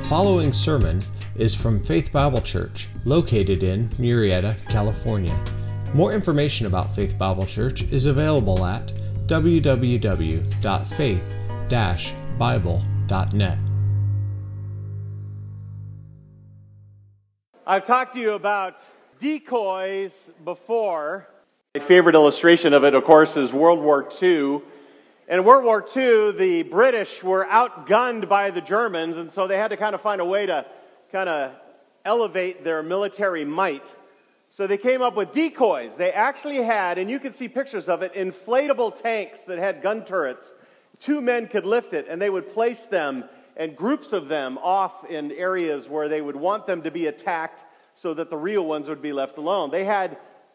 following sermon is from Faith Bible Church, located in Murrieta, California. More information about Faith Bible Church is available at www.faith-bible.net. I've talked to you about decoys before. My favorite illustration of it, of course, is World War II. In World War II, the British were outgunned by the Germans, and so they had to kind of find a way to kind of elevate their military might. So they came up with decoys. They actually had, and you can see pictures of it, inflatable tanks that had gun turrets. Two men could lift it, and they would place them and groups of them off in areas where they would want them to be attacked so that the real ones would be left alone. They had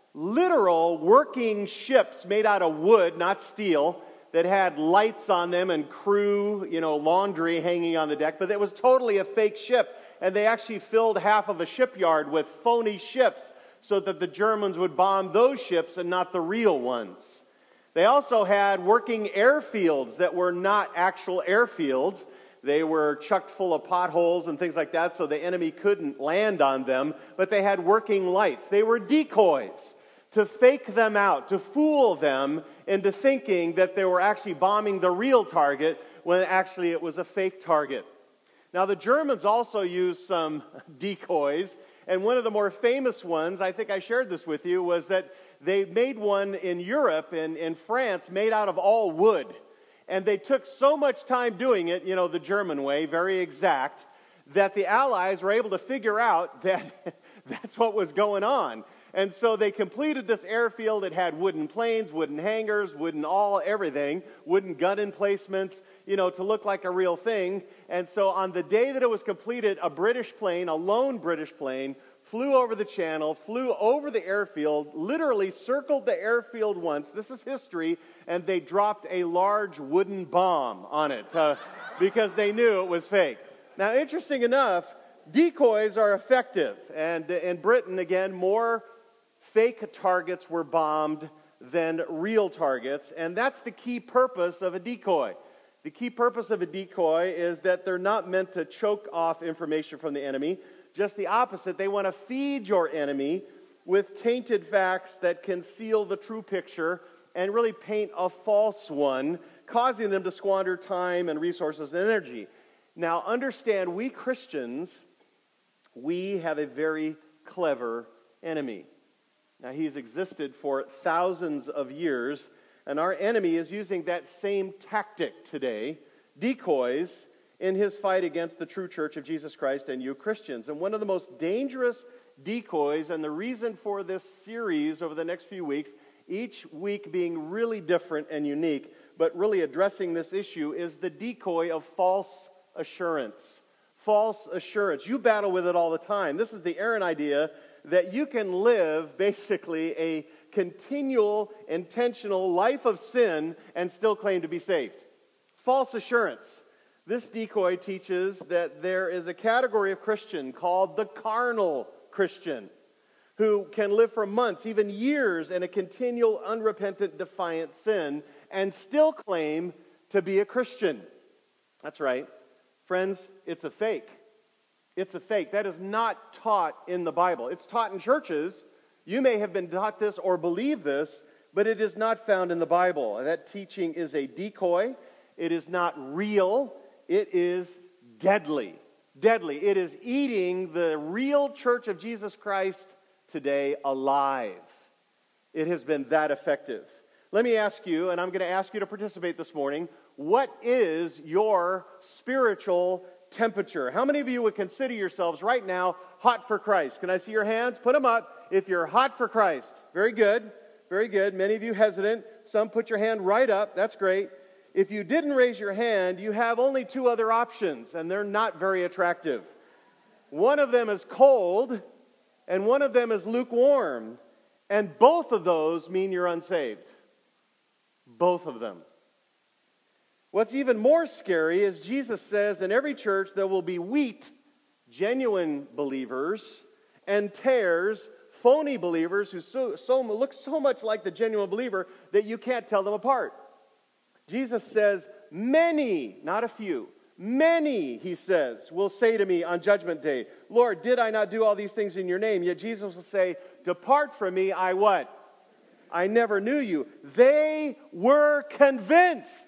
literal working ships made out of wood, not steel, that had lights on them and crew, laundry hanging on the deck, but it was totally a fake ship. And they actually filled half of a shipyard with phony ships so that the Germans would bomb those ships and not the real ones. They also had working airfields that were not actual airfields. They were chucked full of potholes and things like that so the enemy couldn't land on them, but they had working lights. They were decoys to fake them out, to fool them into thinking that they were actually bombing the real target when actually it was a fake target. Now the Germans also used some decoys, and one of the more famous ones, I think I shared this with you, was that they made one in Europe, in France, made out of all wood. And they took so much time doing it, the German way, very exact, that the Allies were able to figure out that that's what was going on. And so they completed this airfield. It had wooden planes, wooden hangars, everything, wooden gun emplacements, to look like a real thing. And so on the day that it was completed, a lone British plane, flew over the channel, flew over the airfield, literally circled the airfield once. This is history. And they dropped a large wooden bomb on it because they knew it was fake. Now, interesting enough, decoys are effective. And in Britain, again, more fake targets were bombed than real targets, and that's the key purpose of a decoy. The key purpose of a decoy is that they're not meant to choke off information from the enemy, just the opposite. They want to feed your enemy with tainted facts that conceal the true picture and really paint a false one, causing them to squander time and resources and energy. Now, understand, we Christians, we have a very clever enemy. Now, he's existed for thousands of years, and our enemy is using that same tactic today, decoys, in his fight against the true church of Jesus Christ and you Christians. And one of the most dangerous decoys, and the reason for this series over the next few weeks, each week being really different and unique, but really addressing this issue, is the decoy of false assurance. False assurance. You battle with it all the time. This is the Aaron idea, that you can live basically a continual, intentional life of sin and still claim to be saved. False assurance. This decoy teaches that there is a category of Christian called the carnal Christian who can live for months, even years, in a continual, unrepentant, defiant sin and still claim to be a Christian. That's right. Friends, it's a fake. It's a fake. That is not taught in the Bible. It's taught in churches. You may have been taught this or believe this, but it is not found in the Bible. That teaching is a decoy. It is not real. It is deadly. Deadly. It is eating the real church of Jesus Christ today alive. It has been that effective. Let me ask you, and I'm going to ask you to participate this morning, what is your spiritual temperature? How many of you would consider yourselves right now hot for Christ? Can I see your hands? Put them up if you're hot for Christ. Very good. Very good. Many of you hesitant. Some put your hand right up. That's great. If you didn't raise your hand, you have only two other options, and they're not very attractive. One of them is cold, and one of them is lukewarm. And both of those mean you're unsaved. Both of them. What's even more scary is Jesus says in every church there will be wheat, genuine believers, and tares, phony believers who look so much like the genuine believer that you can't tell them apart. Jesus says many, not a few, Many, he says, will say to me on Judgment Day, Lord, did I not do all these things in your name? Yet Jesus will say, depart from me, I what? I never knew you. They were convinced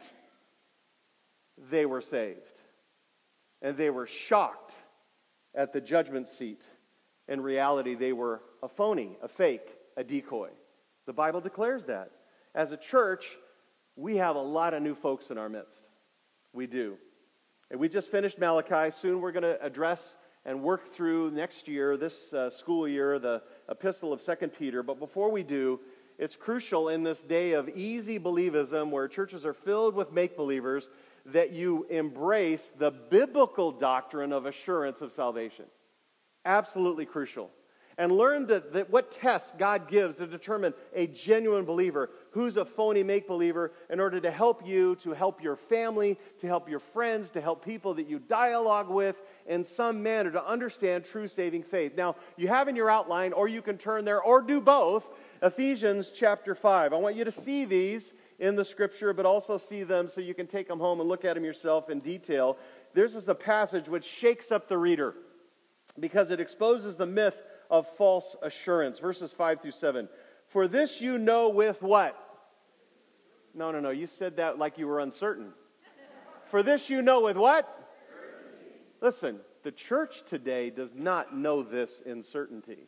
they were saved. And they were shocked at the judgment seat. In reality, they were a phony, a fake, a decoy. The Bible declares that. As a church, we have a lot of new folks in our midst. We do. And we just finished Malachi. Soon we're going to address and work through next year, this school year, the epistle of 2 Peter. But before we do, it's crucial in this day of easy believism where churches are filled with make-believers that you embrace the biblical doctrine of assurance of salvation. Absolutely crucial. And learn that what tests God gives to determine a genuine believer, who's a phony make-believer, in order to help you, to help your family, to help your friends, to help people that you dialogue with in some manner to understand true saving faith. Now, you have in your outline, or you can turn there, or do both, Ephesians chapter 5. I want you to see these in the Scripture, but also see them so you can take them home and look at them yourself in detail. This is a passage which shakes up the reader because it exposes the myth of false assurance. Verses 5 through 7. For this you know with what? No. You said that like you were uncertain. For this you know with what? Certainty. Listen, the church today does not know this in certainty.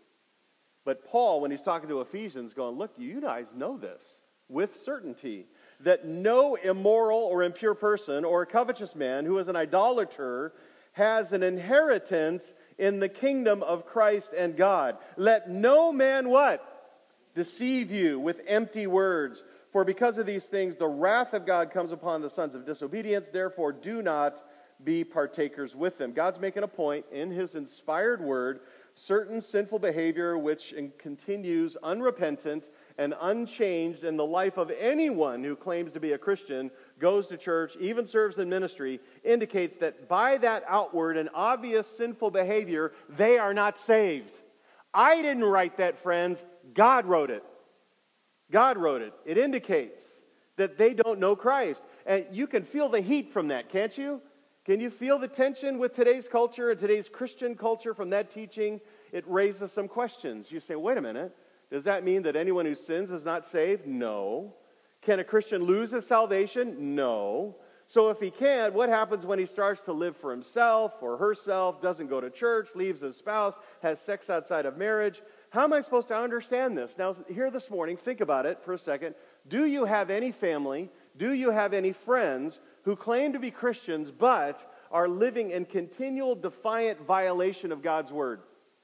But Paul, when he's talking to Ephesians, going, look, you guys know this with certainty, that no immoral or impure person or covetous man who is an idolater has an inheritance in the kingdom of Christ and God. Let no man what? Deceive you with empty words. For because of these things, the wrath of God comes upon the sons of disobedience. Therefore, do not be partakers with them. God's making a point in His inspired word. Certain sinful behavior which continues unrepentant and unchanged in the life of anyone who claims to be a Christian, goes to church, even serves in ministry, indicates that by that outward and obvious sinful behavior, they are not saved. I didn't write that, friends. God wrote it. God wrote it. It indicates that they don't know Christ. And you can feel the heat from that, can't you? Can you feel the tension with today's culture and today's Christian culture from that teaching? It raises some questions. You say, wait a minute. Does that mean that anyone who sins is not saved? No. Can a Christian lose his salvation? No. So if he can, what happens when he starts to live for himself or herself, doesn't go to church, leaves his spouse, has sex outside of marriage? How am I supposed to understand this? Now, here this morning, think about it for a second. Do you have any family, do you have any friends who claim to be Christians but are living in continual defiant violation of God's Word?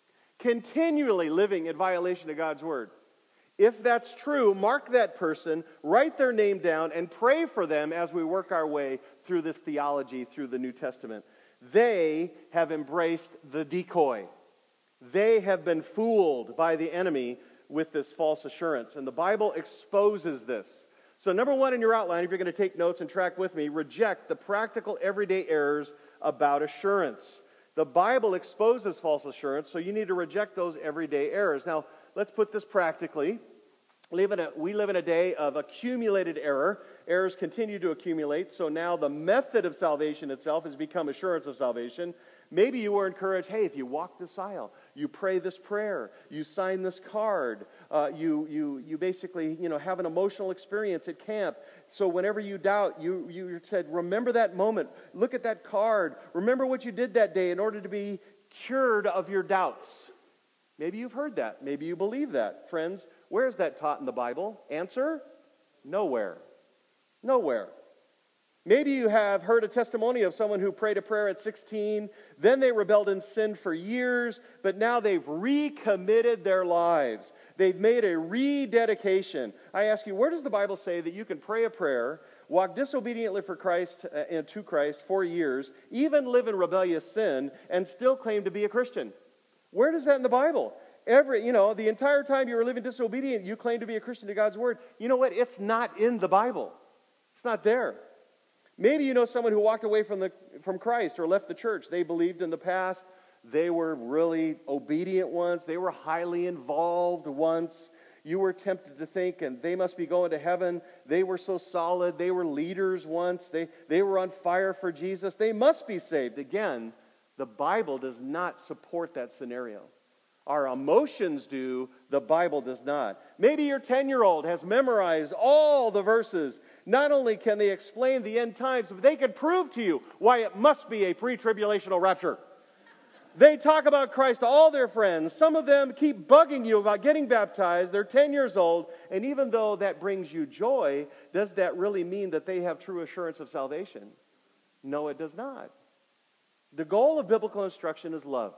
Continually living in violation of God's Word. If that's true, mark that person, write their name down, and pray for them as we work our way through this theology, through the New Testament. They have embraced the decoy. They have been fooled by the enemy with this false assurance. And the Bible exposes this. So number one in your outline, if you're going to take notes and track with me, reject the practical everyday errors about assurance. The Bible exposes false assurance, so you need to reject those everyday errors. Now, let's put this practically. We live in a day of accumulated error. Errors continue to accumulate, so now the method of salvation itself has become assurance of salvation. Maybe you were encouraged, hey, if you walk this aisle, you pray this prayer, you sign this card, you basically have an emotional experience at camp. So whenever you doubt, you said, remember that moment, look at that card, remember what you did that day in order to be cured of your doubts. Maybe you've heard that. Maybe you believe that. Friends, where is that taught in the Bible? Answer? Nowhere. Nowhere. Maybe you have heard a testimony of someone who prayed a prayer at 16, then they rebelled and sinned for years, but now they've recommitted their lives. They've made a rededication. I ask you, where does the Bible say that you can pray a prayer, walk disobediently for Christ and to Christ for years, even live in rebellious sin, and still claim to be a Christian? Where does that in the Bible? The entire time you were living disobedient, you claim to be a Christian to God's Word. You know what? It's not in the Bible. It's not there. Maybe you know someone who walked away from Christ or left the church. They believed in the past. They were really obedient once. They were highly involved once. you were tempted to think, and they must be going to heaven. They were so solid. They were leaders once. They were on fire for Jesus. They must be saved. Again, the Bible does not support that scenario. Our emotions do, the Bible does not. Maybe your 10-year-old has memorized all the verses. Not only can they explain the end times, but they can prove to you why it must be a pre-tribulational rapture. They talk about Christ to all their friends. Some of them keep bugging you about getting baptized. They're 10 years old. And even though that brings you joy, does that really mean that they have true assurance of salvation? No, it does not. The goal of biblical instruction is love.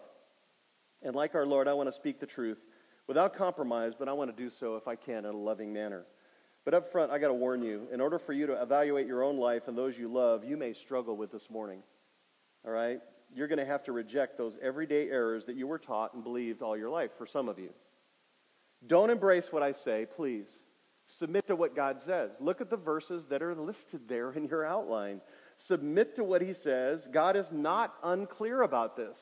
And like our Lord, I want to speak the truth without compromise, but I want to do so, if I can, in a loving manner. But up front, I got to warn you, in order for you to evaluate your own life and those you love, you may struggle with this morning. All right? You're going to have to reject those everyday errors that you were taught and believed all your life, for some of you. Don't embrace what I say, please. Submit to what God says. Look at the verses that are listed there in your outline. Submit to what he says. God is not unclear about this.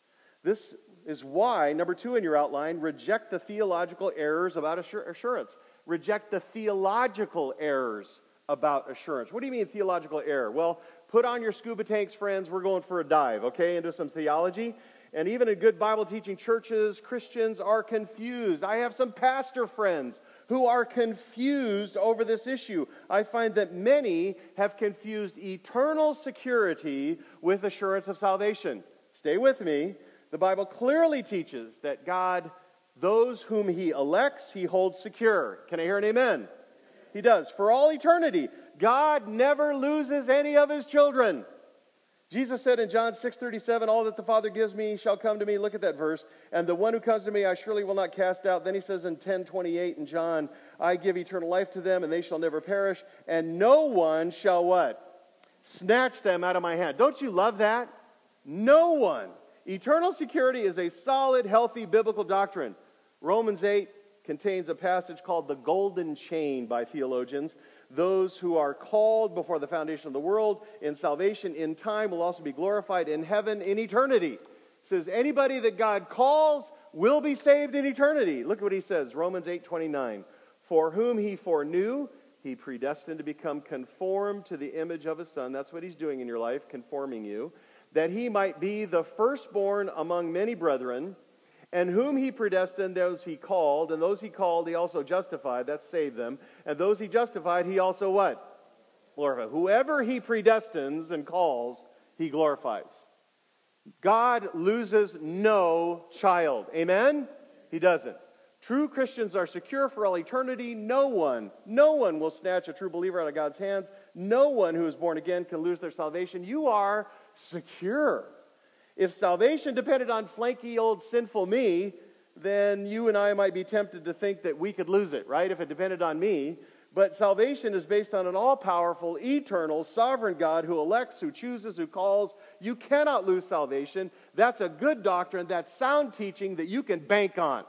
This is why, number 2 in your outline, reject the theological errors about assurance. Reject the theological errors about assurance. What do you mean theological error? Well, put on your scuba tanks, friends. We're going for a dive, okay, into some theology. And even in good Bible teaching churches, Christians are confused. I have some pastor friends who are confused over this issue. I find that many have confused eternal security with assurance of salvation. Stay with me. The Bible clearly teaches that God, those whom he elects, he holds secure. Can I hear an amen? He does. For all eternity. God never loses any of his children. Jesus said in John 6:37, all that the Father gives me shall come to me. Look at that verse. And the one who comes to me I surely will not cast out. Then he says in 10:28 in John, I give eternal life to them and they shall never perish. And no one shall what? Snatch them out of my hand. Don't you love that? No one. Eternal security is a solid, healthy biblical doctrine. Romans 8 contains a passage called the golden chain by theologians. Those who are called before the foundation of the world in salvation in time will also be glorified in heaven in eternity. It says anybody that God calls will be saved in eternity. Look at what he says, Romans 8:29. For whom he foreknew, he predestined to become conformed to the image of his Son. That's what he's doing in your life, conforming you. That he might be the firstborn among many brethren. And whom he predestined, those he called. And those he called, he also justified. That saved them. And those he justified, he also what? Glorified. Whoever he predestines and calls, he glorifies. God loses no child. Amen? He doesn't. True Christians are secure for all eternity. No one will snatch a true believer out of God's hands. No one who is born again can lose their salvation. You are secure. If salvation depended on flanky old sinful me, then you and I might be tempted to think that we could lose it, right? If it depended on me. But salvation is based on an all-powerful, eternal, sovereign God who elects, who chooses, who calls. You cannot lose salvation. That's a good doctrine. That's sound teaching that you can bank on.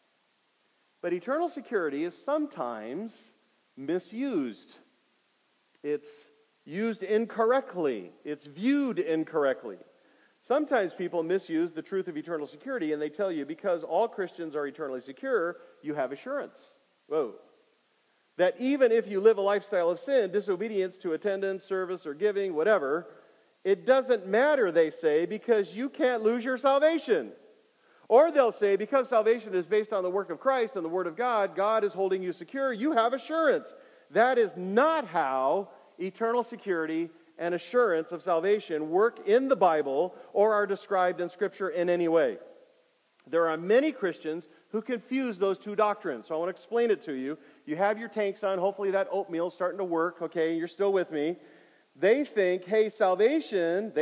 But eternal security is sometimes misused. It's used incorrectly. It's viewed incorrectly. Sometimes people misuse the truth of eternal security and they tell you because all Christians are eternally secure, you have assurance. Whoa. That even if you live a lifestyle of sin, disobedience to attendance, service, or giving, whatever, it doesn't matter, they say, because you can't lose your salvation. Or they'll say, because salvation is based on the work of Christ and the Word of God, God is holding you secure, you have assurance. That is not how eternal security and assurance of salvation work in the Bible or are described in Scripture in any way. There are many Christians who confuse those two doctrines, so I want to explain it to you. You have your tanks on. Hopefully that oatmeal's starting to work, okay? You're still with me. They think, salvation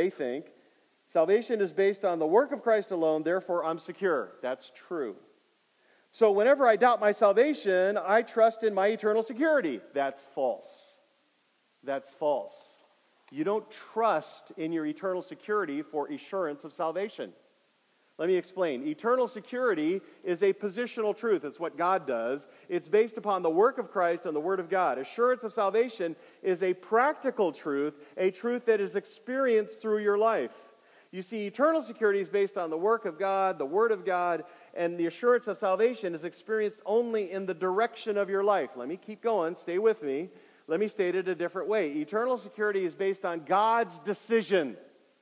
is based on the work of Christ alone, therefore I'm secure. That's true. So whenever I doubt my salvation, I trust in my eternal security. That's false. That's false. You don't trust in your eternal security for assurance of salvation. Let me explain. Eternal security is a positional truth. It's what God does. It's based upon the work of Christ and the Word of God. Assurance of salvation is a practical truth, a truth that is experienced through your life. You see, eternal security is based on the work of God, the Word of God, And the assurance of salvation is experienced only in the direction of your life. Let me keep going. Stay with me. Let me state it a different way. Eternal security is based on God's decision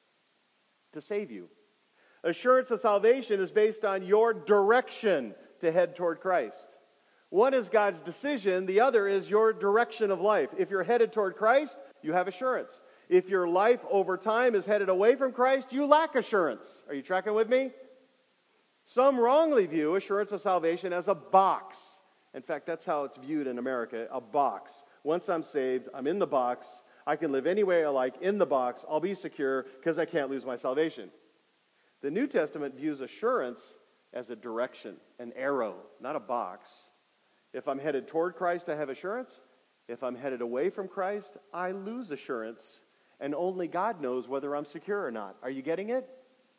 to save you. Assurance of salvation is based on your direction to head toward Christ. One is God's decision. The other is your direction of life. If you're headed toward Christ, you have assurance. If your life over time is headed away from Christ, you lack assurance. Are you tracking with me? Some wrongly view assurance of salvation as a box. In fact, that's how it's viewed in America, a box. Once I'm saved, I'm in the box. I can live any way I like in the box. I'll be secure because I can't lose my salvation. The New Testament views assurance as a direction, an arrow, not a box. If I'm headed toward Christ, I have assurance. If I'm headed away from Christ, I lose assurance. And only God knows whether I'm secure or not. Are you getting it?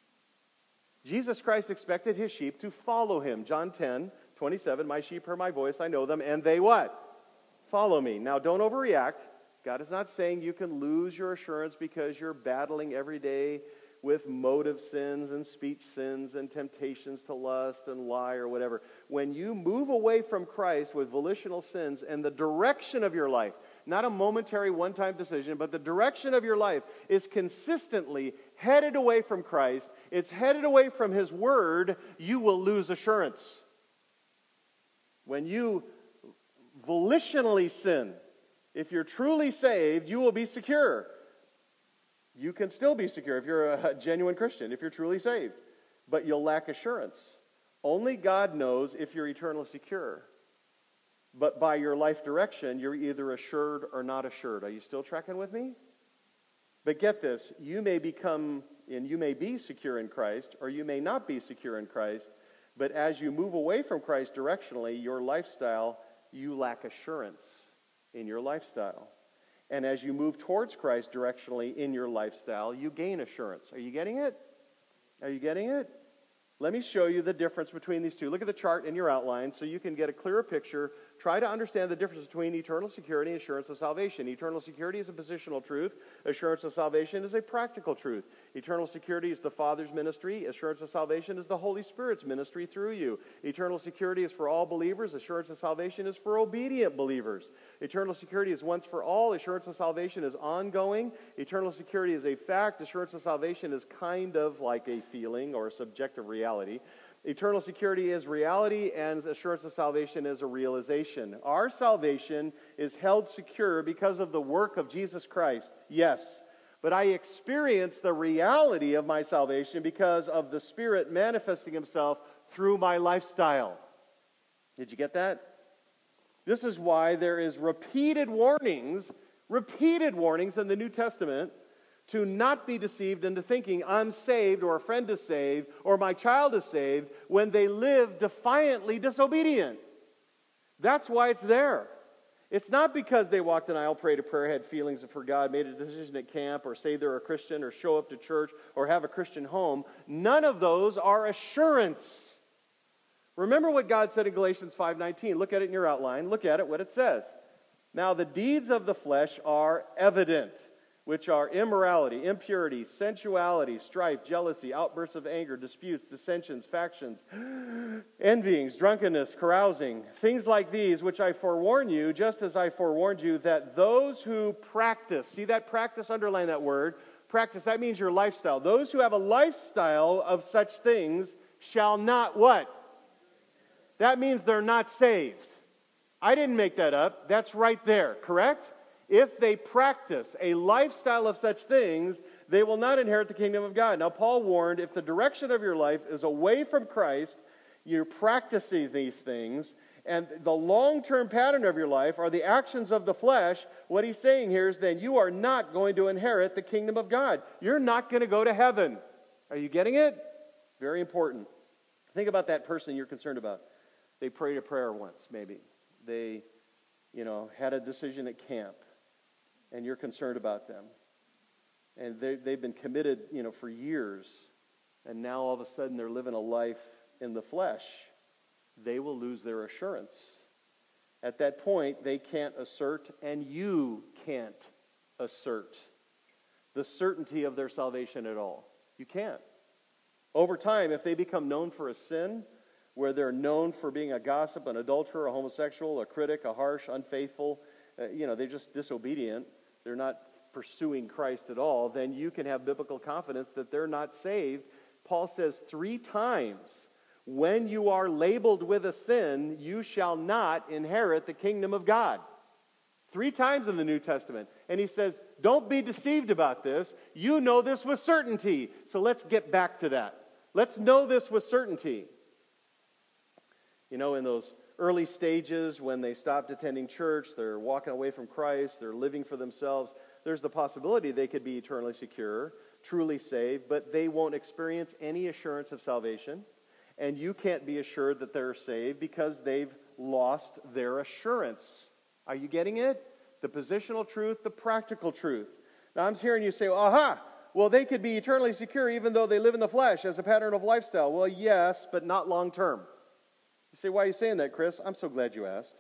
Jesus Christ expected his sheep to follow him. John 10:27, my sheep hear my voice, I know them, and they what? Follow me. Now don't overreact. God is not saying you can lose your assurance because you're battling every day with motive sins and speech sins and temptations to lust and lie or whatever. When you move away from Christ with volitional sins and the direction of your life, not a momentary one-time decision, but the direction of your life is consistently headed away from Christ, it's headed away from his word, you will lose assurance. When you volitionally sin, if you're truly saved, you will be secure. You can still be secure if you're a genuine Christian, if you're truly saved. But you'll lack assurance. Only God knows if you're eternally secure. But by your life direction, you're either assured or not assured. Are you still tracking with me? But get this, you may be secure in Christ, or you may not be secure in Christ, but as you move away from Christ directionally, your lifestyle, you lack assurance in your lifestyle. And as you move towards Christ directionally in your lifestyle, you gain assurance. Are you getting it? Are you getting it? Let me show you the difference between these two. Look at the chart in your outline so you can get a clearer picture. Try to understand the difference between eternal security and assurance of salvation. Eternal security is a positional truth. Assurance of salvation is a practical truth. Eternal security is the Father's ministry. Assurance of salvation is the Holy Spirit's ministry through you. Eternal security is for all believers. Assurance of salvation is for obedient believers. Eternal security is once for all. Assurance of salvation is ongoing. Eternal security is a fact. Assurance of salvation is kind of like a feeling or a subjective reality. Eternal security is reality, and assurance of salvation is a realization. Our salvation is held secure because of the work of Jesus Christ, yes. But I experience the reality of my salvation because of the Spirit manifesting himself through my lifestyle. Did you get that? This is why there is repeated warnings in the New Testament to not be deceived into thinking I'm saved or a friend is saved or my child is saved when they live defiantly disobedient. That's why it's there. It's not because they walked an aisle, prayed a prayer, had feelings for God, made a decision at camp, or say they're a Christian, or show up to church, or have a Christian home. None of those are assurance. Remember what God said in Galatians 5:19. Look at it in your outline. Look at it, what it says. Now the deeds of the flesh are evident, which are immorality, impurity, sensuality, strife, jealousy, outbursts of anger, disputes, dissensions, factions, envyings, drunkenness, carousing, things like these, which I forewarn you, just as I forewarned you, that those who practice, see that practice, underline that word, practice, that means your lifestyle. Those who have a lifestyle of such things shall not what? That means they're not saved. I didn't make that up. That's right there, correct? If they practice a lifestyle of such things, they will not inherit the kingdom of God. Now, Paul warned, if the direction of your life is away from Christ, you're practicing these things, and the long-term pattern of your life are the actions of the flesh, what he's saying here is then you are not going to inherit the kingdom of God. You're not going to go to heaven. Are you getting it? Very important. Think about that person you're concerned about. They prayed a prayer once, maybe. They, had a decision at camp. And you're concerned about them. And they've been committed, for years. And now all of a sudden they're living a life in the flesh. They will lose their assurance. At that point, they can't assert, and you can't assert the certainty of their salvation at all. You can't. Over time, if they become known for a sin, where they're known for being a gossip, an adulterer, a homosexual, a critic, a harsh, unfaithful, they're just disobedient, they're not pursuing Christ at all, then you can have biblical confidence that they're not saved. Paul says 3 times, when you are labeled with a sin, you shall not inherit the kingdom of God. 3 times in the New Testament. And he says, don't be deceived about this. You know this with certainty. So let's get back to that. Let's know this with certainty. In those early stages when they stopped attending church, they're walking away from Christ, they're living for themselves, there's the possibility they could be eternally secure, truly saved, but they won't experience any assurance of salvation. And you can't be assured that they're saved because they've lost their assurance. Are you getting it? The positional truth, the practical truth. Now I'm hearing you say, well, they could be eternally secure even though they live in the flesh as a pattern of lifestyle. Well, yes, but not long term. You say, why are you saying that, Chris? I'm so glad you asked.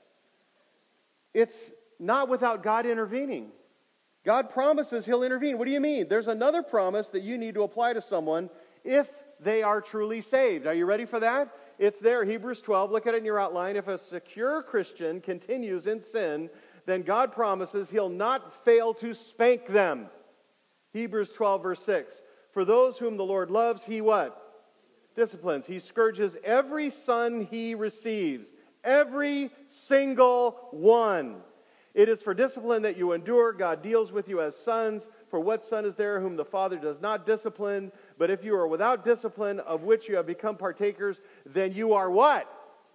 It's not without God intervening. God promises He'll intervene. What do you mean? There's another promise that you need to apply to someone if they are truly saved. Are you ready for that? It's there, Hebrews 12. Look at it in your outline. If a secure Christian continues in sin, then God promises He'll not fail to spank them. Hebrews 12, verse 6. For those whom the Lord loves, He what? Disciplines. He scourges every son He receives. Every single one. It is for discipline that you endure. God deals with you as sons. For what son is there whom the Father does not discipline? But if you are without discipline, of which you have become partakers, then you are what?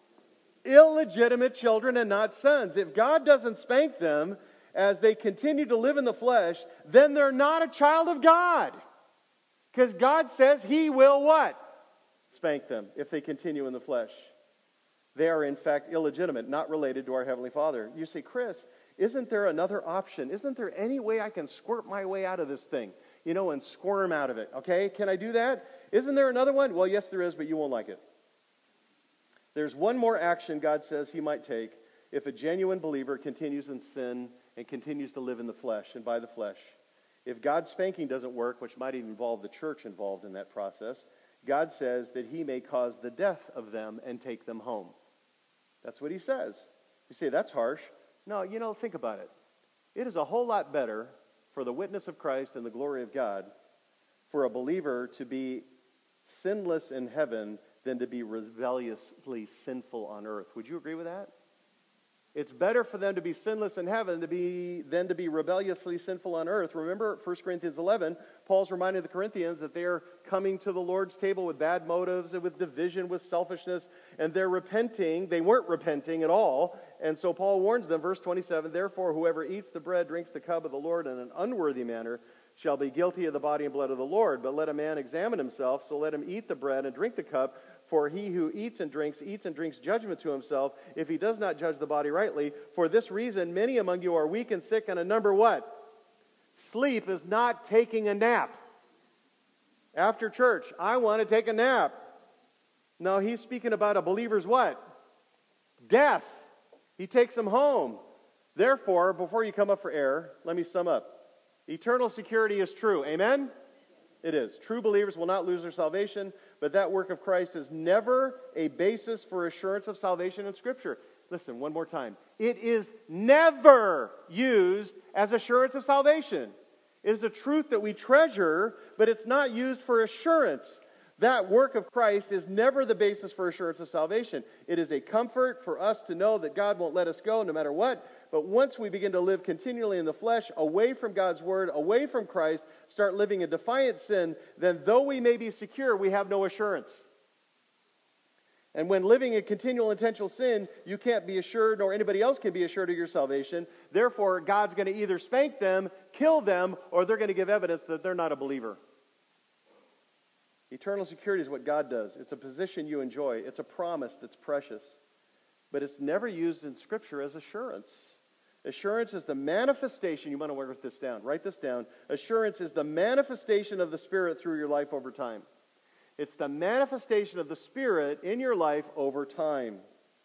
Illegitimate children and not sons. If God doesn't spank them as they continue to live in the flesh, then they're not a child of God. Because God says He will what? Spank them if they continue in the flesh. They are in fact illegitimate, not related to our Heavenly Father. You say, Chris, isn't there another option? Isn't there any way I can squirt my way out of this thing? And squirm out of it. Okay, can I do that? Isn't there another one? Well, yes, there is, but you won't like it. There's one more action God says He might take if a genuine believer continues in sin and continues to live in the flesh and by the flesh. If God's spanking doesn't work, which might even involve the church involved in that process, God says that He may cause the death of them and take them home. That's what He says. You say, that's harsh. No, think about it. It is a whole lot better for the witness of Christ and the glory of God for a believer to be sinless in heaven than to be rebelliously sinful on earth. Would you agree with that? It's better for them to be sinless in heaven than to be rebelliously sinful on earth. Remember 1 Corinthians 11, Paul's reminding the Corinthians that they are coming to the Lord's table with bad motives and with division, with selfishness, and they're repenting. They weren't repenting at all. And so Paul warns them, verse 27, therefore whoever eats the bread, drinks the cup of the Lord in an unworthy manner shall be guilty of the body and blood of the Lord. But let a man examine himself, so let him eat the bread and drink the cup. For he who eats and drinks judgment to himself, if he does not judge the body rightly. For this reason, many among you are weak and sick, and a number what? Sleep is not taking a nap. After church, I want to take a nap. No, he's speaking about a believer's what? Death. He takes them home. Therefore, before you come up for air, let me sum up. Eternal security is true. Amen? It is. True believers will not lose their salvation, but that work of Christ is never a basis for assurance of salvation in Scripture. Listen, one more time. It is never used as assurance of salvation. It is a truth that we treasure, but it's not used for assurance. That work of Christ is never the basis for assurance of salvation. It is a comfort for us to know that God won't let us go no matter what. But once we begin to live continually in the flesh, away from God's Word, away from Christ, start living in defiant sin, then though we may be secure, we have no assurance. And when living in continual intentional sin, you can't be assured, nor anybody else can be assured of your salvation. Therefore, God's going to either spank them, kill them, or they're going to give evidence that they're not a believer. Eternal security is what God does. It's a position you enjoy. It's a promise that's precious. But it's never used in Scripture as assurance. Assurance is the manifestation. You want to write this down. Write this down. Assurance is the manifestation of the Spirit through your life over time. It's the manifestation of the Spirit in your life over time.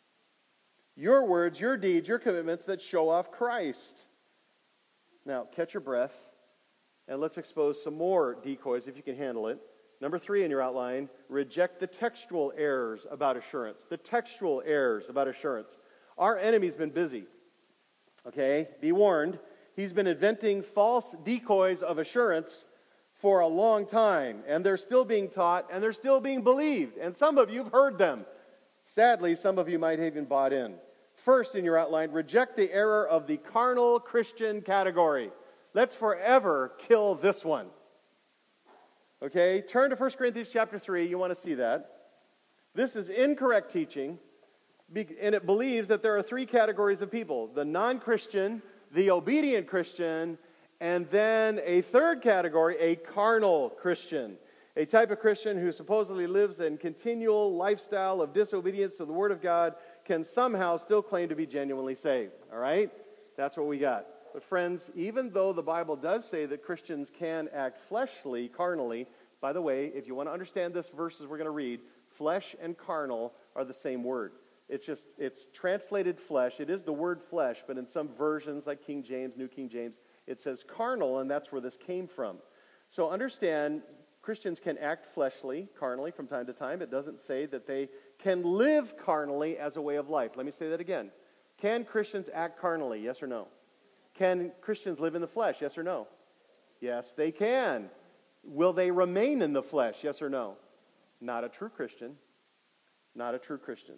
Your words, your deeds, your commitments that show off Christ. Now, catch your breath, and let's expose some more decoys, if you can handle it, Number 3 in your outline, reject the textual errors about assurance. The textual errors about assurance. Our enemy's been busy. Okay? Be warned. He's been inventing false decoys of assurance for a long time. And they're still being taught, and they're still being believed. And some of you have heard them. Sadly, some of you might have even bought in. First in your outline, reject the error of the carnal Christian category. Let's forever kill this one. Okay, turn to 1 Corinthians chapter 3. You want to see that. This is incorrect teaching, and it believes that there are 3 categories of people. The non-Christian, the obedient Christian, and then a third category, a carnal Christian. A type of Christian who supposedly lives in continual lifestyle of disobedience to the Word of God can somehow still claim to be genuinely saved. All right? That's what we got. But friends, even though the Bible does say that Christians can act fleshly, carnally, by the way, if you want to understand this verses we're going to read, flesh and carnal are the same word. It's translated flesh. It is the word flesh, but in some versions like King James, New King James, it says carnal, and that's where this came from. So understand, Christians can act fleshly, carnally from time to time. It doesn't say that they can live carnally as a way of life. Let me say that again. Can Christians act carnally? Yes or no? Can Christians live in the flesh? Yes or no? Yes, they can. Will they remain in the flesh? Yes or no? Not a true Christian. Not a true Christian.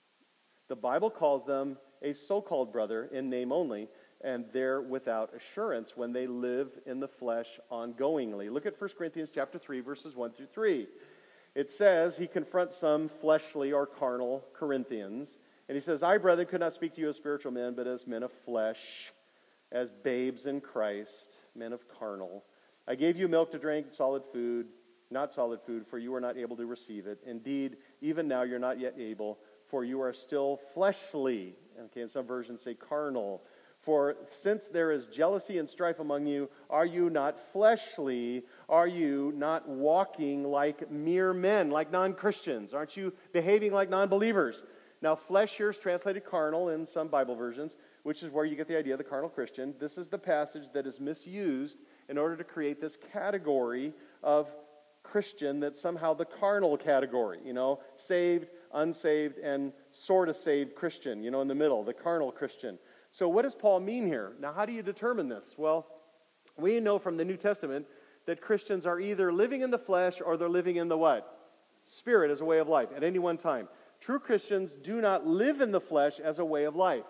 The Bible calls them a so-called brother in name only, and they're without assurance when they live in the flesh ongoingly. Look at 1 Corinthians chapter 3, verses 1 through 3. It says, he confronts some fleshly or carnal Corinthians, and he says, I, brethren, could not speak to you as spiritual men, but as men of flesh, as babes in Christ, men of carnal. I gave you milk to drink, solid food, not solid food, for you were not able to receive it. Indeed, even now you're not yet able, for you are still fleshly. Okay, and some versions say carnal. For since there is jealousy and strife among you, are you not fleshly? Are you not walking like mere men, like non-Christians? Aren't you behaving like non-believers? Now, flesh here is translated carnal in some Bible versions, which is where you get the idea of the carnal Christian. This is the passage that is misused in order to create this category of Christian that's somehow the carnal category, saved, unsaved, and sort of saved Christian, in the middle, the carnal Christian. So what does Paul mean here? Now, how do you determine this? Well, we know from the New Testament that Christians are either living in the flesh or they're living in the what? Spirit as a way of life at any one time. True Christians do not live in the flesh as a way of life.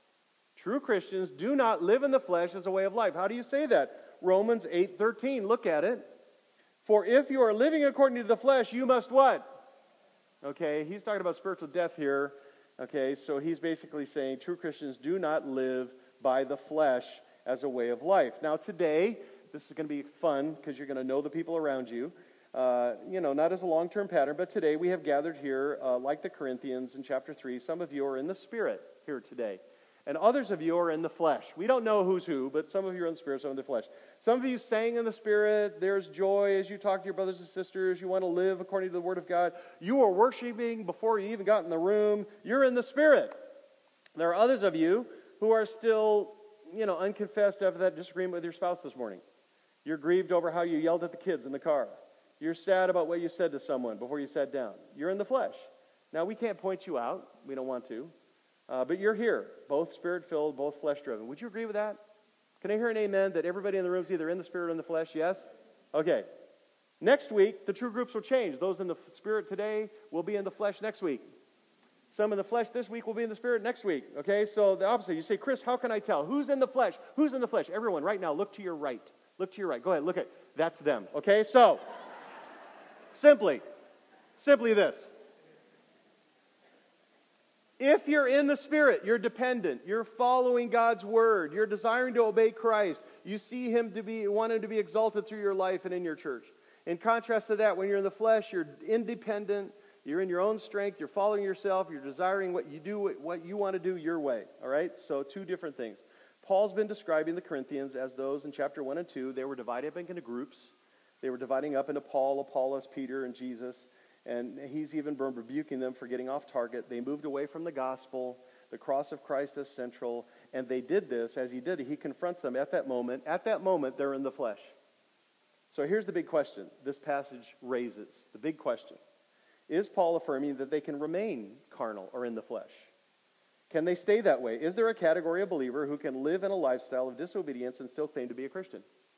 True Christians do not live in the flesh as a way of life. How do you say that? Romans 8:13. Look at it. For if you are living according to the flesh, you must what? Okay, he's talking about spiritual death here. Okay, so he's basically saying true Christians do not live by the flesh as a way of life. Now today, this is going to be fun because you're going to know the people around you. Not as a long-term pattern, but today we have gathered here, like the Corinthians in chapter 3. Some of you are in the Spirit here today. And others of you are in the flesh. We don't know who's who, but some of you are in the Spirit, some in the flesh. Some of you sang in the Spirit. There's joy as you talk to your brothers and sisters. You want to live according to the Word of God. You are worshiping before you even got in the room. You're in the Spirit. There are others of you who are still, unconfessed after that disagreement with your spouse this morning. You're grieved over how you yelled at the kids in the car. You're sad about what you said to someone before you sat down. You're in the flesh. Now, we can't point you out. We don't want to. But you're here, both Spirit-filled, both flesh-driven. Would you agree with that? Can I hear an amen that everybody in the room is either in the Spirit or in the flesh? Yes? Okay. Next week, the true groups will change. Those in the Spirit today will be in the flesh next week. Some in the flesh this week will be in the Spirit next week. Okay? So the opposite. You say, Chris, how can I tell? Who's in the flesh? Who's in the flesh? Everyone, right now, look to your right. Look to your right. Go ahead, look at that's them. Okay? So, simply this. If you're in the Spirit, you're dependent, you're following God's Word, you're desiring to obey Christ, you see Him want Him to be exalted through your life and in your church. In contrast to that, when you're in the flesh, you're independent, you're in your own strength, you're following yourself, you're desiring what you want to do your way. All right? So 2 different things. Paul's been describing the Corinthians as those in chapter 1 and 2. They were divided up into groups. They were dividing up into Paul, Apollos, Peter, and Jesus. And he's even been rebuking them for getting off target. They moved away from the gospel, the cross of Christ as central, and they did this. As he did it, he confronts them at that moment. At that moment, they're in the flesh. So here's the big question this passage raises. The big question. Is Paul affirming that they can remain carnal or in the flesh? Can they stay that way? Is there a category of believer who can live in a lifestyle of disobedience and still claim to be a Christian?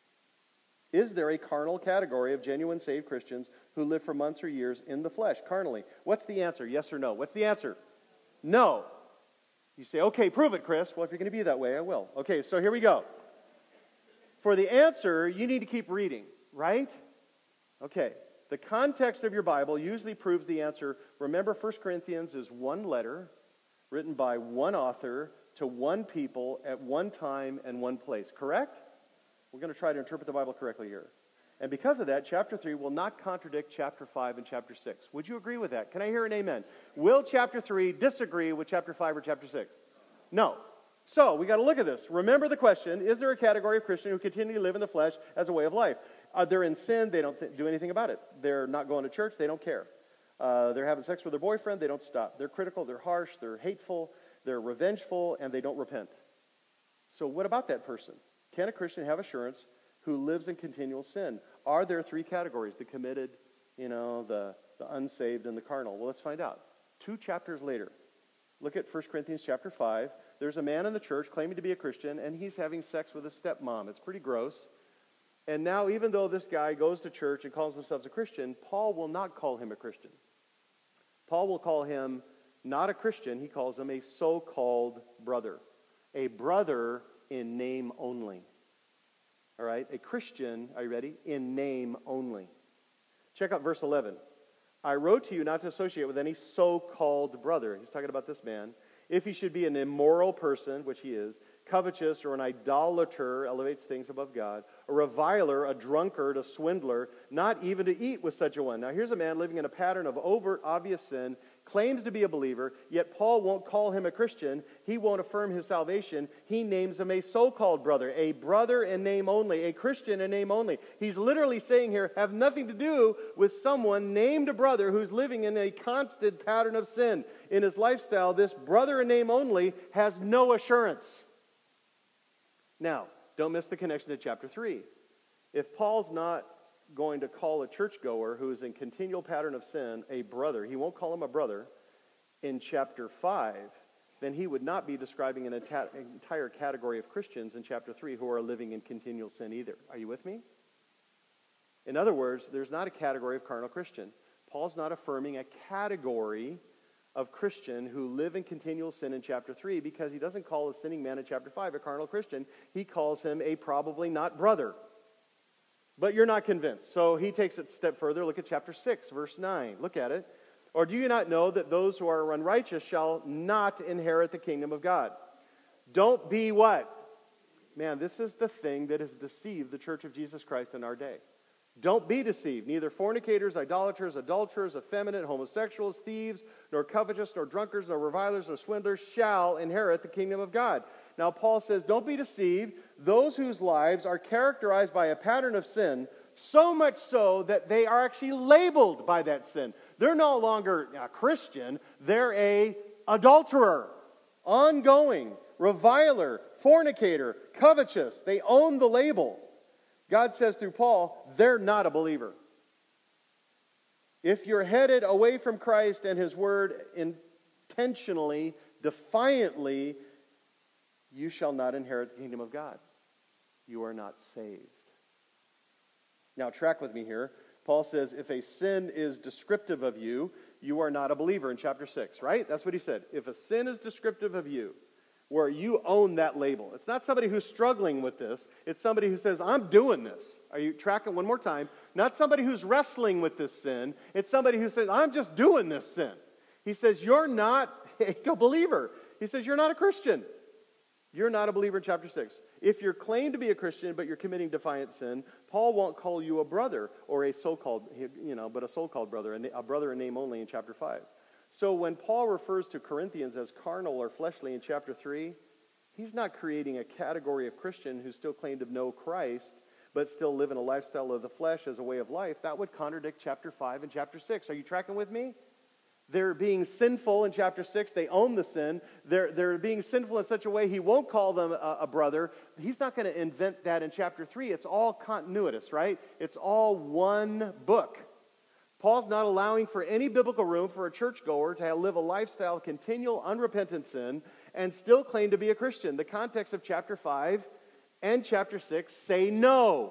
Is there a carnal category of genuine saved Christians who live for months or years in the flesh, carnally? What's the answer? Yes or no? What's the answer? No. You say, okay, prove it, Chris. Well, if you're going to be that way, I will. Okay, so here we go. For the answer, you need to keep reading, right? Okay. The context of your Bible usually proves the answer. Remember, 1 Corinthians is one letter written by one author to one people at one time and one place, correct? We're going to try to interpret the Bible correctly here. And because of that, chapter 3 will not contradict chapter 5 and chapter 6. Would you agree with that? Can I hear an amen? Will chapter 3 disagree with chapter 5 or chapter 6? No. So, we got to look at this. Remember the question, is there a category of Christian who continually live in the flesh as a way of life? They're in sin, they don't do anything about it. They're not going to church, they don't care. They're having sex with their boyfriend, they don't stop. They're critical, they're harsh, they're hateful, they're revengeful, and they don't repent. So what about that person? Can a Christian have assurance who lives in continual sin? Are there three categories? The committed, the unsaved, and the carnal. Well, let's find out. 2 chapters later, look at 1 Corinthians chapter 5. There's a man in the church claiming to be a Christian, and he's having sex with his stepmom. It's pretty gross. And now, even though this guy goes to church and calls himself a Christian, Paul will not call him a Christian. Paul will call him not a Christian. He calls him a so-called brother. A brother in name only. All right? A Christian, are you ready? In name only. Check out verse 11. I wrote to you not to associate with any so-called brother. He's talking about this man. If he should be an immoral person, which he is, covetous or an idolater, elevates things above God, a reviler, a drunkard, a swindler, not even to eat with such a one. Now here's a man living in a pattern of overt, obvious sin, claims to be a believer, yet Paul won't call him a Christian. He won't affirm his salvation. He names him a so-called brother, a brother in name only, a Christian in name only. He's literally saying here, have nothing to do with someone named a brother who's living in a constant pattern of sin. In his lifestyle, this brother in name only has no assurance. Now, don't miss the connection to chapter 3. If Paul's not going to call a churchgoer who is in continual pattern of sin a brother, he won't call him a brother, in chapter 5, then he would not be describing an entire category of Christians in chapter 3 who are living in continual sin either. Are you with me? In other words, there's not a category of carnal Christian. Paul's not affirming a category of Christian who live in continual sin in chapter 3 because he doesn't call a sinning man in chapter 5 a carnal Christian. He calls him a probably not brother. But you're not convinced. So he takes it a step further. Look at chapter 6, verse 9. Look at it. Or do you not know that those who are unrighteous shall not inherit the kingdom of God? Don't be what? Man, this is the thing that has deceived the church of Jesus Christ in our day. Don't be deceived. Neither fornicators, idolaters, adulterers, effeminate, homosexuals, thieves, nor covetous, nor drunkards, nor revilers, nor swindlers shall inherit the kingdom of God. Now Paul says, don't be deceived. Those whose lives are characterized by a pattern of sin, so much so that they are actually labeled by that sin. They're no longer a Christian. They're a adulterer, ongoing, reviler, fornicator, covetous. They own the label. God says through Paul, they're not a believer. If you're headed away from Christ and His Word intentionally, defiantly, you shall not inherit the kingdom of God. You are not saved. Now track with me here. Paul says, if a sin is descriptive of you, you are not a believer in chapter 6, right? That's what he said. If a sin is descriptive of you, where you own that label. It's not somebody who's struggling with this. It's somebody who says, I'm doing this. Are you tracking one more time? Not somebody who's wrestling with this sin. It's somebody who says, I'm just doing this sin. He says, you're not a believer. He says, you're not a Christian. You're not a believer in chapter 6. If you're claimed to be a Christian, but you're committing defiant sin, Paul won't call you a brother or a so-called, but a so-called brother, a brother in name only in chapter 5. So when Paul refers to Corinthians as carnal or fleshly in chapter 3, he's not creating a category of Christian who still claim to know Christ, but still live in a lifestyle of the flesh as a way of life. That would contradict chapter 5 and chapter 6. Are you tracking with me? They're being sinful in chapter 6. They own the sin. They're being sinful in such a way he won't call them a brother. He's not going to invent that in chapter 3. It's all continuous, right? It's all one book. Paul's not allowing for any biblical room for a churchgoer to live a lifestyle of continual unrepentant sin and still claim to be a Christian. The context of chapter 5 and chapter 6 say no.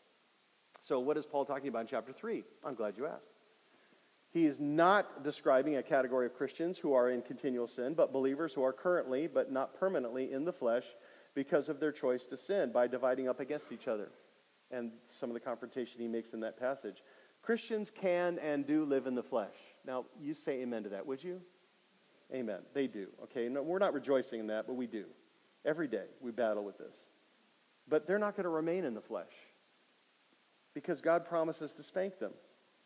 So what is Paul talking about in chapter 3? I'm glad you asked. He is not describing a category of Christians who are in continual sin, but believers who are currently, but not permanently, in the flesh because of their choice to sin by dividing up against each other. And some of the confrontation he makes in that passage. Christians can and do live in the flesh. Now, you say amen to that, would you? Amen. They do. Okay, no, we're not rejoicing in that, but we do. Every day we battle with this. But they're not going to remain in the flesh because God promises to spank them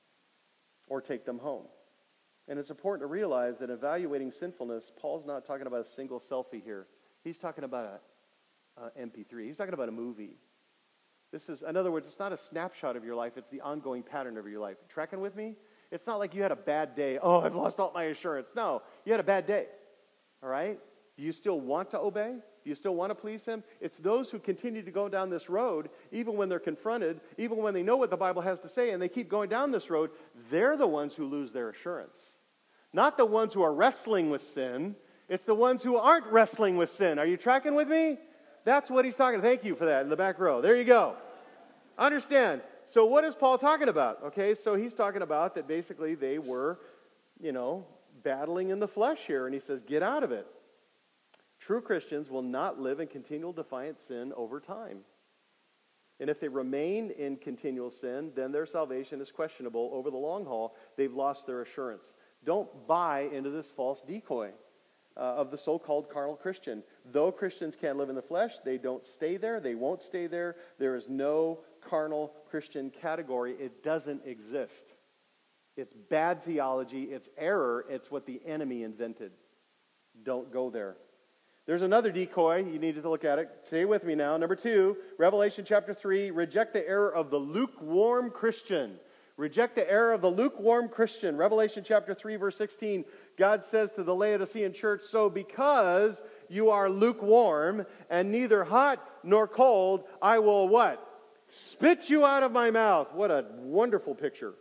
or take them home. And it's important to realize that evaluating sinfulness, Paul's not talking about a single selfie here. He's talking about an MP3. He's talking about a movie. This is, in other words, it's not a snapshot of your life. It's the ongoing pattern of your life. Tracking with me? It's not like you had a bad day. Oh, I've lost all my insurance. No, you had a bad day. All right? Do you still want to obey? Do you still want to please him? It's those who continue to go down this road, even when they're confronted, even when they know what the Bible has to say, and they keep going down this road, they're the ones who lose their assurance. Not the ones who are wrestling with sin. It's the ones who aren't wrestling with sin. Are you tracking with me? That's what he's talking. Thank you for that in the back row. There you go. Understand. So what is Paul talking about? Okay, so he's talking about that basically they were, battling in the flesh here. And he says, get out of it. True Christians will not live in continual defiant sin over time. And if they remain in continual sin, then their salvation is questionable over the long haul. They've lost their assurance. Don't buy into this false decoy of the so-called carnal Christian. Though Christians can live in the flesh, they don't stay there. They won't stay there. There is no carnal Christian category. It doesn't exist. It's bad theology. It's error. It's what the enemy invented. Don't go there. There's another decoy. You need to look at it. Stay with me now. Number 2, Revelation chapter 3, reject the error of the lukewarm Christian. Reject the error of the lukewarm Christian. Revelation chapter 3, verse 16, God says to the Laodicean church, so because you are lukewarm and neither hot nor cold, I will what? Spit you out of my mouth. What a wonderful picture.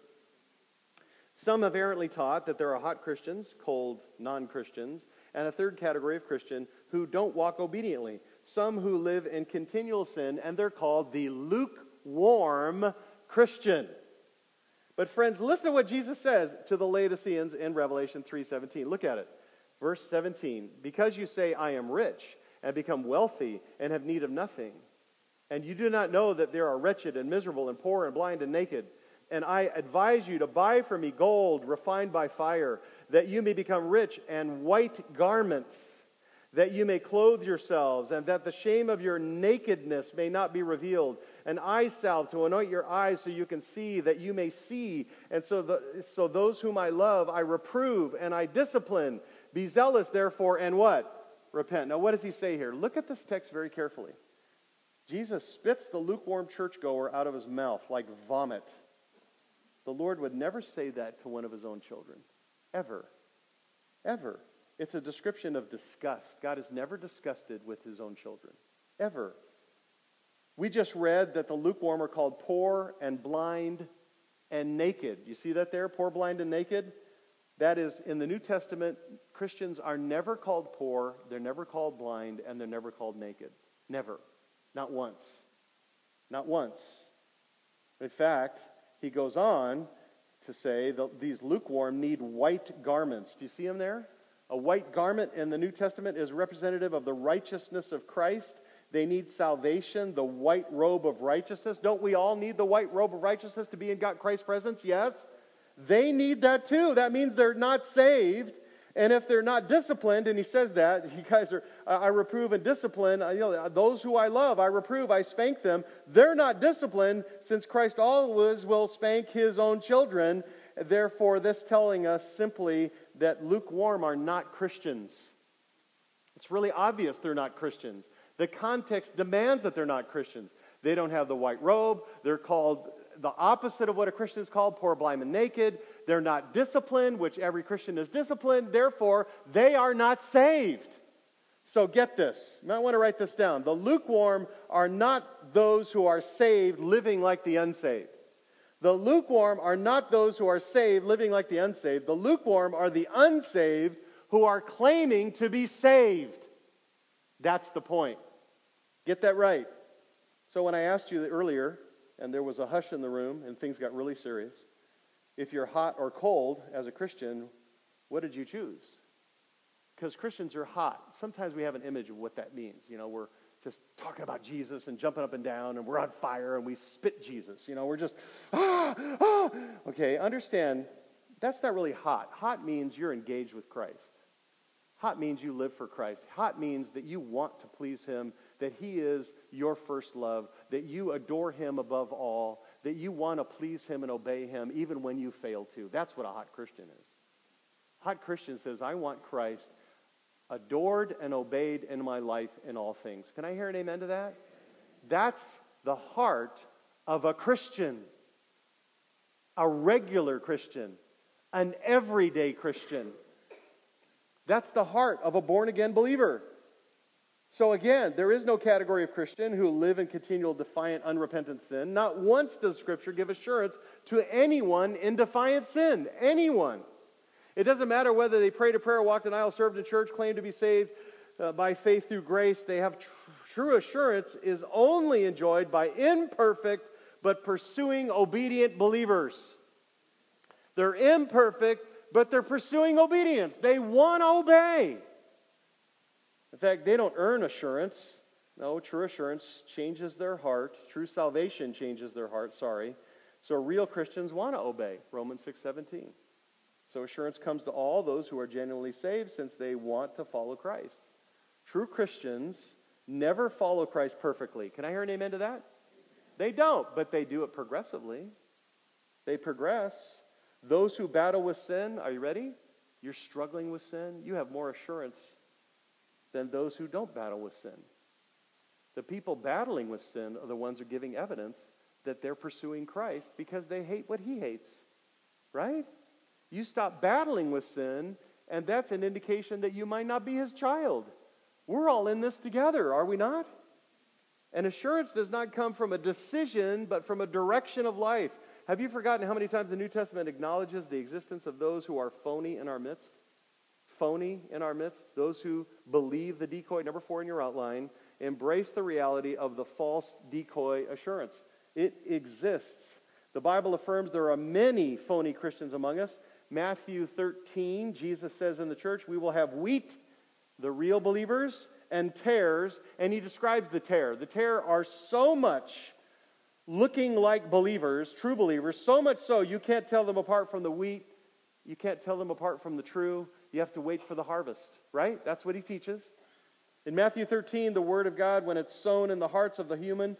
Some have errantly taught that there are hot Christians, cold non-Christians, and a third category of Christian who don't walk obediently. Some who live in continual sin, and they're called the lukewarm Christian. But friends, listen to what Jesus says to the Laodiceans in Revelation 3:17. Look at it. Verse 17. Because you say, I am rich, and become wealthy, and have need of nothing, and you do not know that there are wretched and miserable and poor and blind and naked, and I advise you to buy from me gold refined by fire, that you may become rich, and white garments, that you may clothe yourselves, and that the shame of your nakedness may not be revealed, an eye salve to anoint your eyes so you can see, that you may see. And so those whom I love, I reprove and I discipline. Be zealous, therefore, and what? Repent. Now, what does he say here? Look at this text very carefully. Jesus spits the lukewarm churchgoer out of his mouth like vomit. The Lord would never say that to one of his own children. Ever. Ever. It's a description of disgust. God is never disgusted with his own children. Ever. We just read that the lukewarm are called poor and blind and naked. You see that there? Poor, blind, and naked? That is, in the New Testament, Christians are never called poor, they're never called blind, and they're never called naked. Never. Not once. Not once. In fact, he goes on to say that these lukewarm need white garments. Do you see them there? A white garment in the New Testament is representative of the righteousness of Christ. They need salvation, the white robe of righteousness. Don't we all need the white robe of righteousness to be in God Christ's presence? Yes. They need that too. That means they're not saved. And if they're not disciplined, and he says that, you guys are, I reprove and discipline, those who I love, I reprove, I spank them. They're not disciplined, since Christ always will spank his own children. Therefore, this telling us simply that lukewarm are not Christians. It's really obvious they're not Christians. The context demands that they're not Christians. They don't have the white robe. They're called the opposite of what a Christian is called, poor, blind, and naked. They're not disciplined, which every Christian is disciplined. Therefore, they are not saved. So get this. You might want to write this down. The lukewarm are not those who are saved living like the unsaved. The lukewarm are not those who are saved living like the unsaved. The lukewarm are the unsaved who are claiming to be saved. That's the point. Get that right. So when I asked you earlier, and there was a hush in the room and things got really serious, if you're hot or cold as a Christian, what did you choose? Because Christians are hot. Sometimes we have an image of what that means. We're just talking about Jesus and jumping up and down, and we're on fire, and we spit Jesus. We're just, Okay, understand, that's not really hot. Hot means you're engaged with Christ. Hot means you live for Christ. Hot means that you want to please Him, that He is your first love, that you adore Him above all, that you want to please Him and obey Him even when you fail to. That's what a hot Christian is. Hot Christian says, I want Christ adored and obeyed in my life in all things. Can I hear an amen to that? That's the heart of a Christian. A regular Christian. An everyday Christian. That's the heart of a born-again believer. So again, there is no category of Christian who live in continual defiant, unrepentant sin. Not once does Scripture give assurance to anyone in defiant sin. Anyone. It doesn't matter whether they prayed a prayer, walked an aisle, served in church, claimed to be saved by faith through grace. They have true assurance is only enjoyed by imperfect but pursuing obedient believers. They're imperfect, but they're pursuing obedience. They want to obey. In fact, they don't earn assurance. No, true assurance changes their heart. True salvation changes their heart, So real Christians want to obey. Romans 6:17. So assurance comes to all those who are genuinely saved since they want to follow Christ. True Christians never follow Christ perfectly. Can I hear an amen to that? They don't, but they do it progressively. They progress. Those who battle with sin, are you ready? You're struggling with sin. You have more assurance than those who don't battle with sin. The people battling with sin are the ones who are giving evidence that they're pursuing Christ because they hate what He hates. Right? You stop battling with sin, and that's an indication that you might not be His child. We're all in this together, are we not? And assurance does not come from a decision, but from a direction of life. Have you forgotten how many times the New Testament acknowledges the existence of those who are phony in our midst? Phony in our midst. Those who believe the decoy, number 4 in your outline, embrace the reality of the false decoy assurance. It exists. The Bible affirms there are many phony Christians among us. Matthew 13, Jesus says in the church, we will have wheat, the real believers, and tares. And He describes the tare. The tare are so much looking like believers, true believers, so much so you can't tell them apart from the wheat. You can't tell them apart from the true. You have to wait for the harvest, right? That's what He teaches. In Matthew 13, the Word of God, when it's sown in the hearts of the human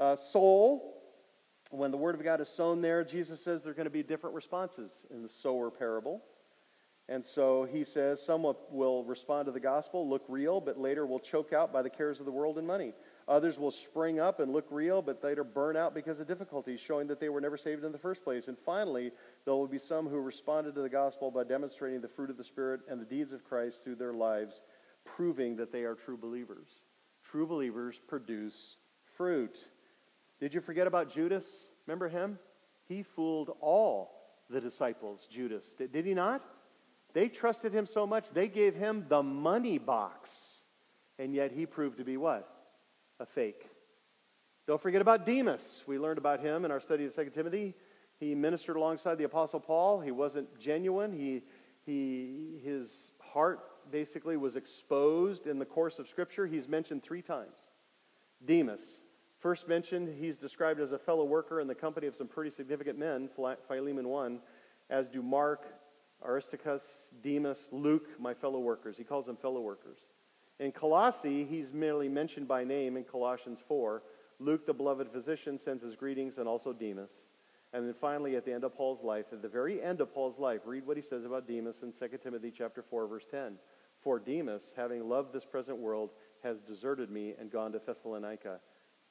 soul, when the Word of God is sown there, Jesus says there are going to be different responses in the sower parable. And so He says some will respond to the gospel, look real, but later will choke out by the cares of the world and money. Others will spring up and look real, but later burn out because of difficulties, showing that they were never saved in the first place. And finally, there will be some who responded to the gospel by demonstrating the fruit of the Spirit and the deeds of Christ through their lives, proving that they are true believers. True believers produce fruit. Did you forget about Judas? Remember him? He fooled all the disciples, Judas. Did he not? They trusted him so much, they gave him the money box. And yet he proved to be what? A fake. Don't forget about Demas. We learned about him in our study of 2 Timothy. He ministered alongside the Apostle Paul. He wasn't genuine. His heart basically was exposed in the course of Scripture. He's mentioned 3 times. Demas. First mentioned, he's described as a fellow worker in the company of some pretty significant men, Philemon 1, as do Mark, Aristarchus, Demas, Luke, my fellow workers. He calls them fellow workers. In Colossae, he's merely mentioned by name in Colossians 4. Luke, the beloved physician, sends his greetings, and also Demas. And then finally, at the end of Paul's life, at the very end of Paul's life, read what he says about Demas in 2 Timothy chapter 4, verse 10. For Demas, having loved this present world, has deserted me and gone to Thessalonica.